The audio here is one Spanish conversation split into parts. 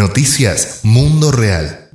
Noticias Mundo Real.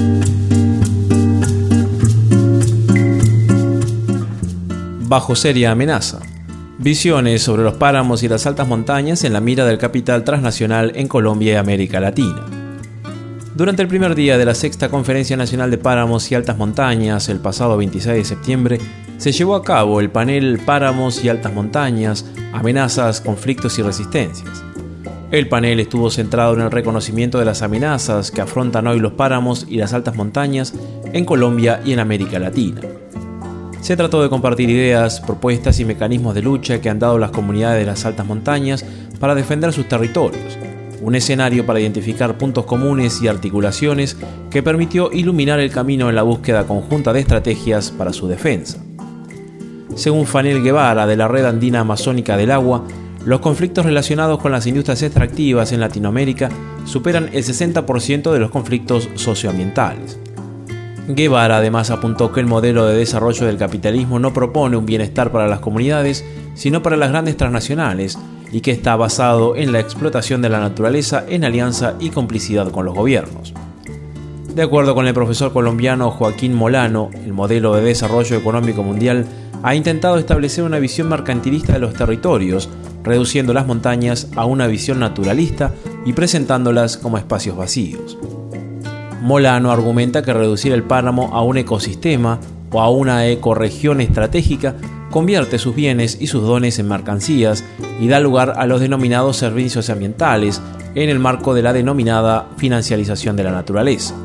Bajo seria amenaza. Visiones sobre los páramos y las altas montañas en la mira del capital transnacional en Colombia y América Latina. Durante el primer día de la Sexta Conferencia Nacional de Páramos y Altas Montañas, el pasado 26 de septiembre, se llevó a cabo el panel Páramos y Altas Montañas, amenazas, conflictos y resistencias. El panel estuvo centrado en el reconocimiento de las amenazas que afrontan hoy los páramos y las altas montañas en Colombia y en América Latina. Se trató de compartir ideas, propuestas y mecanismos de lucha que han dado las comunidades de las altas montañas para defender sus territorios, un escenario para identificar puntos comunes y articulaciones que permitió iluminar el camino en la búsqueda conjunta de estrategias para su defensa. Según Fanel Guevara de la Red Andina Amazónica del Agua, los conflictos relacionados con las industrias extractivas en Latinoamérica superan el 60% de los conflictos socioambientales. Guevara además apuntó que el modelo de desarrollo del capitalismo no propone un bienestar para las comunidades, sino para las grandes transnacionales, y que está basado en la explotación de la naturaleza en alianza y complicidad con los gobiernos. De acuerdo con el profesor colombiano Joaquín Molano, el modelo de desarrollo económico mundial ha intentado establecer una visión mercantilista de los territorios, reduciendo las montañas a una visión naturalista y presentándolas como espacios vacíos. Molano argumenta que reducir el páramo a un ecosistema o a una ecorregión estratégica convierte sus bienes y sus dones en mercancías y da lugar a los denominados servicios ambientales en el marco de la denominada financiarización de la naturaleza.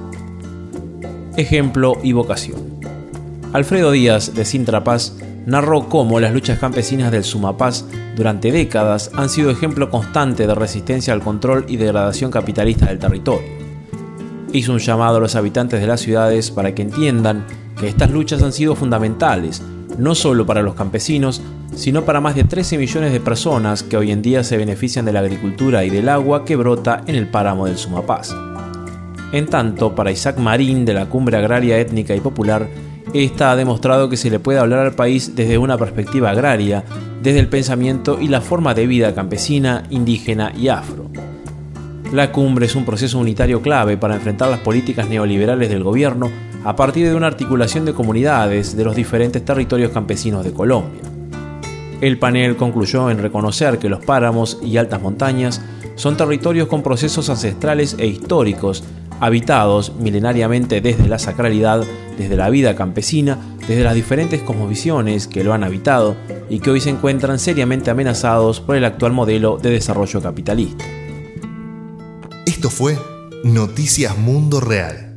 Ejemplo y vocación. Alfredo Díaz, de Sintrapaz, narró cómo las luchas campesinas del Sumapaz durante décadas han sido ejemplo constante de resistencia al control y degradación capitalista del territorio. Hizo un llamado a los habitantes de las ciudades para que entiendan que estas luchas han sido fundamentales, no solo para los campesinos, sino para más de 13 millones de personas que hoy en día se benefician de la agricultura y del agua que brota en el páramo del Sumapaz. En tanto, para Isaac Marín, de la Cumbre Agraria Étnica y Popular, esta ha demostrado que se le puede hablar al país desde una perspectiva agraria, desde el pensamiento y la forma de vida campesina, indígena y afro. La cumbre es un proceso unitario clave para enfrentar las políticas neoliberales del gobierno a partir de una articulación de comunidades de los diferentes territorios campesinos de Colombia. El panel concluyó en reconocer que los páramos y altas montañas son territorios con procesos ancestrales e históricos, habitados milenariamente desde la sacralidad, desde la vida campesina, desde las diferentes cosmovisiones que lo han habitado y que hoy se encuentran seriamente amenazados por el actual modelo de desarrollo capitalista. Esto fue Noticias Mundo Real.